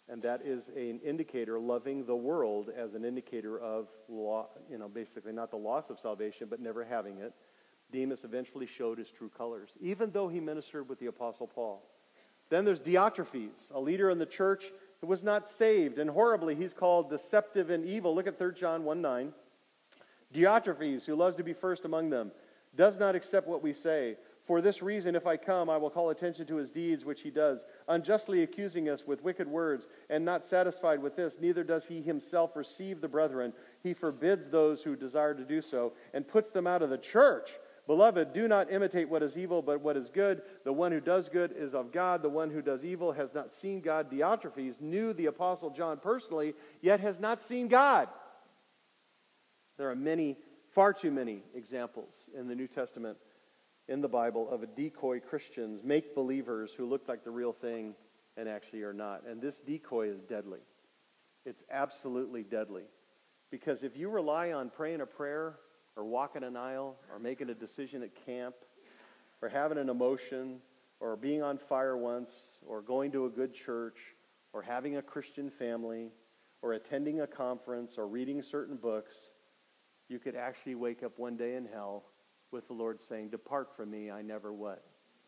And that is an indicator, loving the world as an indicator of, basically not the loss of salvation, but never having it. Demas eventually showed his true colors, even though he ministered with the Apostle Paul. Then there's Diotrephes, a leader in the church who was not saved, and horribly he's called deceptive and evil. Look at 3 John 1:9. Diotrephes, who loves to be first among them, does not accept what we say. For this reason, if I come, I will call attention to his deeds, which he does, unjustly accusing us with wicked words, and not satisfied with this, neither does he himself receive the brethren. He forbids those who desire to do so, and puts them out of the church. Beloved, do not imitate what is evil, but what is good. The one who does good is of God. The one who does evil has not seen God. Diotrephes knew the Apostle John personally, yet has not seen God. There are many, far too many examples in the New Testament, in the Bible, of decoy Christians, make-believers who look like the real thing and actually are not. And this decoy is deadly. It's absolutely deadly. Because if you rely on praying a prayer, or walking an aisle, or making a decision at camp, or having an emotion, or being on fire once, or going to a good church, or having a Christian family, or attending a conference, or reading certain books, you could actually wake up one day in hell with the Lord saying, "Depart from me, I never what?"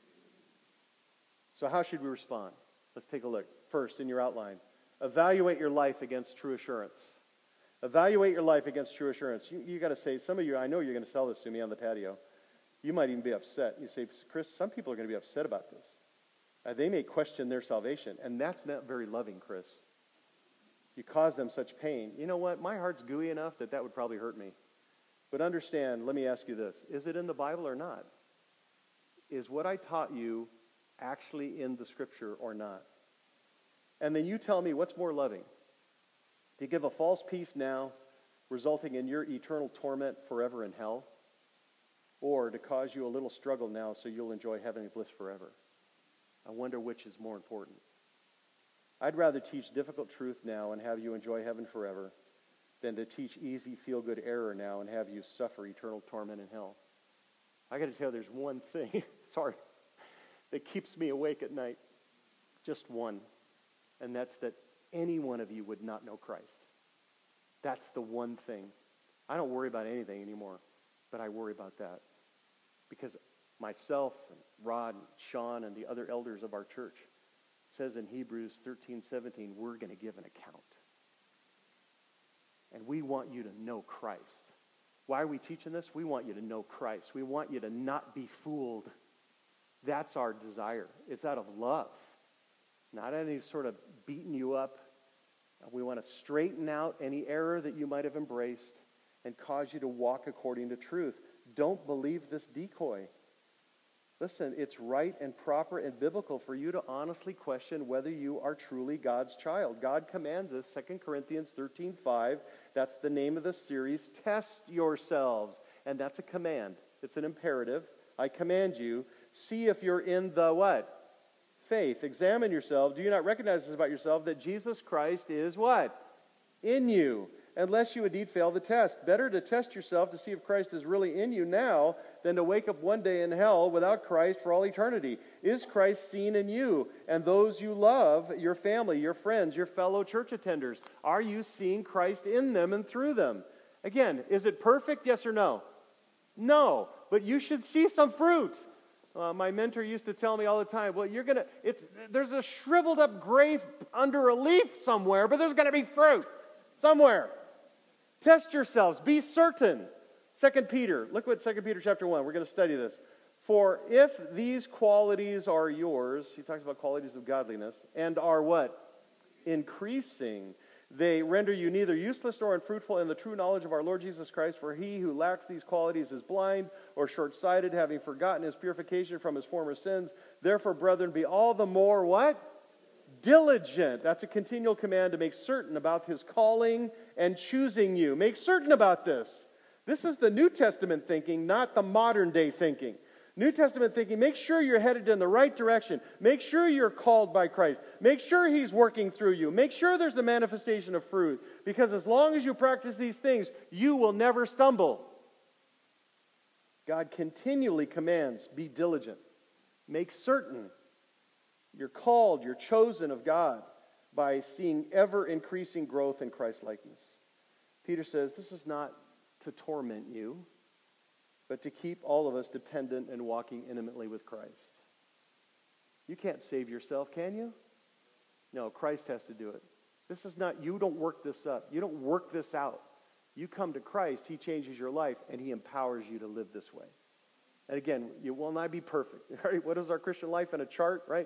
So how should we respond? Let's take a look. First, in your outline, evaluate your life against true assurance. Evaluate your life against true assurance. You got to say, some of you, I know you're going to sell this to me on the patio. You might even be upset. You say, "Chris, some people are going to be upset about this. They may question their salvation." And that's not very loving, Chris. You cause them such pain. You know what? My heart's gooey enough that would probably hurt me. But understand, let me ask you this. Is it in the Bible or not? Is what I taught you actually in the Scripture or not? And then you tell me what's more loving. To give a false peace now, resulting in your eternal torment forever in hell, or to cause you a little struggle now so you'll enjoy heavenly bliss forever? I wonder which is more important. I'd rather teach difficult truth now and have you enjoy heaven forever than to teach easy, feel-good error now and have you suffer eternal torment in hell. I got to tell you, there's one thing, that keeps me awake at night. Just one. And that's that any one of you would not know Christ. That's the one thing. I don't worry about anything anymore, but I worry about that. Because myself, and Rod, and Sean, and the other elders of our church says in Hebrews 13:17, we're going to give an account. And we want you to know Christ. Why are we teaching this? We want you to know Christ. We want you to not be fooled. That's our desire. It's out of love. Not any sort of beating you up. We want to straighten out any error that you might have embraced and cause you to walk according to truth. Don't believe this decoy. Listen, it's right and proper and biblical for you to honestly question whether you are truly God's child. God commands us, 2 Corinthians 13:5, that's the name of the series, test yourselves. And that's a command. It's an imperative. I command you, see if you're in the what? Faith. Examine yourself. Do you not recognize this about yourself, that Jesus Christ is what? In you, unless you indeed fail the test. Better to test yourself to see if Christ is really in you now than to wake up one day in hell without Christ for all eternity. Is Christ seen in you and those you love, your family, your friends, your fellow church attenders? Are you seeing Christ in them and through them? Again, is it perfect? Yes or no? No, but you should see some fruit. My mentor used to tell me all the time, well, there's a shriveled up grape under a leaf somewhere, but there's going to be fruit somewhere. Test yourselves. Be certain. 2 Peter. Look what 2 Peter chapter 1. We're going to study this. For if these qualities are yours, he talks about qualities of godliness, and are what? Increasing. They render you neither useless nor unfruitful in the true knowledge of our Lord Jesus Christ. For he who lacks these qualities is blind or short-sighted, having forgotten his purification from his former sins. Therefore, brethren, be all the more what? Diligent. That's a continual command to make certain about his calling and choosing you. Make certain about this. This is the New Testament thinking, not the modern day thinking. New Testament thinking, make sure you're headed in the right direction. Make sure you're called by Christ. Make sure he's working through you. Make sure there's the manifestation of fruit. Because as long as you practice these things, you will never stumble. God continually commands, be diligent. Make certain you're called, you're chosen of God. by seeing ever increasing growth in Christ-likeness. Peter says this is not to torment you, but to keep all of us dependent and walking intimately with Christ. You can't save yourself, can you? No, Christ has to do it. This is not, you don't work this up. You don't work this out. You come to Christ, He changes your life, and He empowers you to live this way. And again, you will not be perfect. Right? What is our Christian life in a chart, right?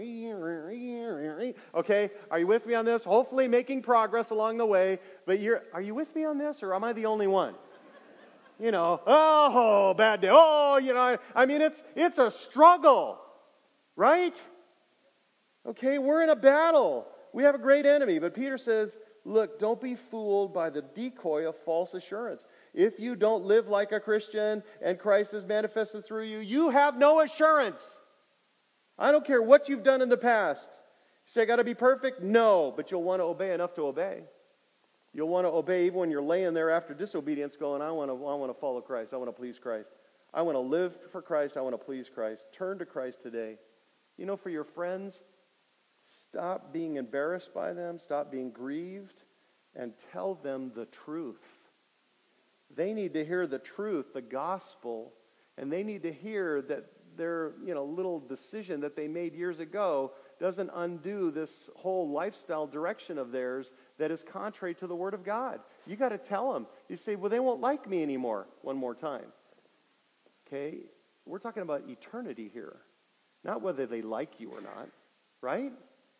Okay, are you with me on this? Hopefully making progress along the way, but are you with me on this, or am I the only one? You know, oh, bad day. Oh, you know, I mean, it's a struggle, right? Okay, we're in a battle. We have a great enemy, but Peter says, look, don't be fooled by the decoy of false assurance. If you don't live like a Christian and Christ is manifested through you, you have no assurance. I don't care what you've done in the past. You say, I got to be perfect? No, but you'll want to obey enough to obey. You'll want to obey even when you're laying there after disobedience going, I want to follow Christ. I want to please Christ. I want to live for Christ. I want to please Christ. Turn to Christ today. You know, for your friends, stop being embarrassed by them. Stop being grieved. And tell them the truth. They need to hear the truth, the gospel. And they need to hear that their little decision that they made years ago doesn't undo this whole lifestyle direction of theirs that is contrary to the Word of God. You got to tell them. You say, well, they won't like me anymore. One more time. Okay? We're talking about eternity here. Not whether they like you or not. Right?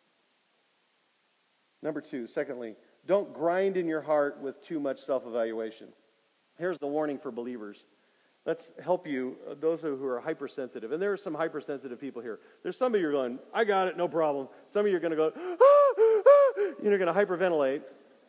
Number 2, secondly, don't grind in your heart with too much self-evaluation. Here's the warning for believers. Let's help you, those who are hypersensitive. And there are some hypersensitive people here. There's some of you going, I got it, no problem. Some of you are going to go, you're going to hyperventilate.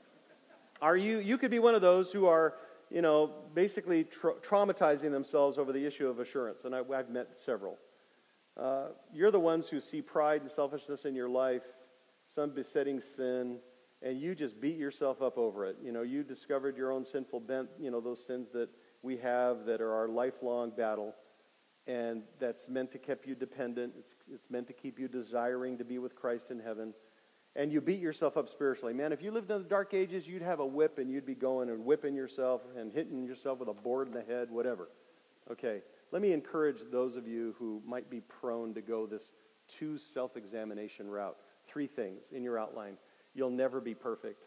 You could be one of those who are, basically traumatizing themselves over the issue of assurance. And I've met several. You're the ones who see pride and selfishness in your life, some besetting sin, and you just beat yourself up over it. You discovered your own sinful bent, those sins that we have that are our lifelong battle, and that's meant to keep you dependent. It's meant to keep you desiring to be with Christ in heaven. And you beat yourself up spiritually. Man, if you lived in the dark ages, you'd have a whip and you'd be going and whipping yourself and hitting yourself with a board in the head, whatever. Okay, let me encourage those of you who might be prone to go this 2 self-examination route. 3 things in your outline. You'll never be perfect.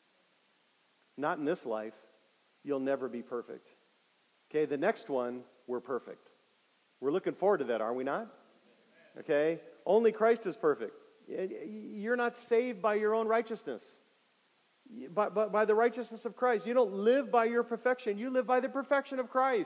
Not in this life. You'll never be perfect. Okay, the next one, we're perfect. We're looking forward to that, are we not? Okay, only Christ is perfect. You're not saved by your own righteousness, but by the righteousness of Christ. You don't live by your perfection. You live by the perfection of Christ.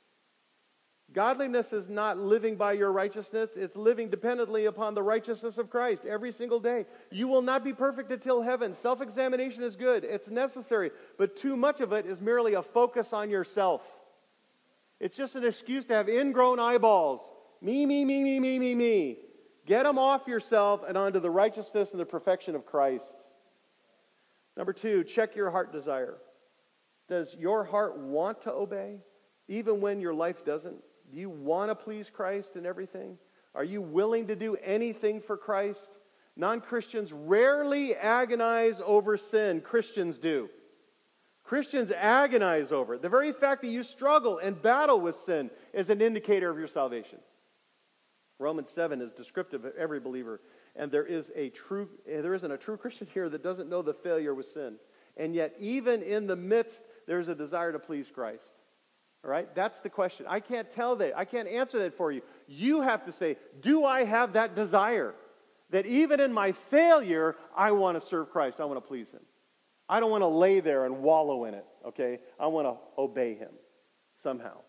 Godliness is not living by your righteousness. It's living dependently upon the righteousness of Christ every single day. You will not be perfect until heaven. Self-examination is good. It's necessary. But too much of it is merely a focus on yourself. It's just an excuse to have ingrown eyeballs. Me, me, me, me, me, me, me. Get them off yourself and onto the righteousness and the perfection of Christ. Number 2, check your heart desire. Does your heart want to obey, even when your life doesn't? Do you want to please Christ in everything? Are you willing to do anything for Christ? Non-Christians rarely agonize over sin. Christians do. Christians agonize over it. The very fact that you struggle and battle with sin is an indicator of your salvation. Romans 7 is descriptive of every believer. And there isn't a true Christian here that doesn't know the failure with sin. And yet, even in the midst, there's a desire to please Christ. All right? That's the question. I can't tell that. I can't answer that for you. You have to say, do I have that desire? That even in my failure, I want to serve Christ. I want to please Him. I don't want to lay there and wallow in it. Okay? I want to obey Him somehow.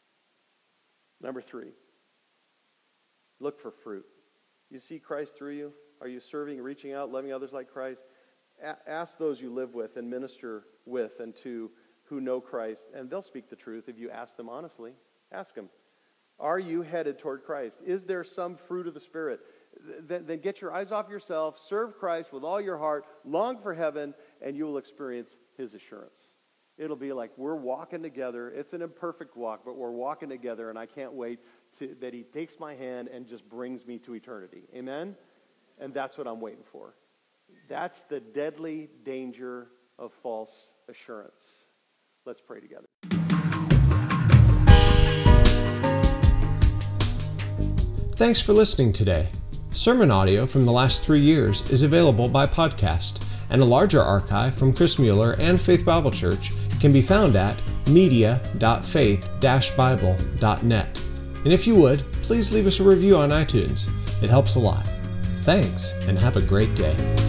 Number 3. Look for fruit. You see Christ through you? Are you serving, reaching out, loving others like Christ? Ask those you live with and minister with and to who know Christ, and they'll speak the truth if you ask them honestly. Ask them, are you headed toward Christ? Is there some fruit of the Spirit? Then get your eyes off yourself, serve Christ with all your heart, long for heaven, and you will experience His assurance. It'll be like we're walking together. It's an imperfect walk, but we're walking together, and I can't wait that He takes my hand and just brings me to eternity. Amen? And that's what I'm waiting for. That's the deadly danger of false assurance. Let's pray together. Thanks for listening today. Sermon audio from the last 3 years is available by podcast, and a larger archive from Chris Mueller and Faith Bible Church can be found at media.faith-bible.net. And if you would, please leave us a review on iTunes. It helps a lot. Thanks, and have a great day.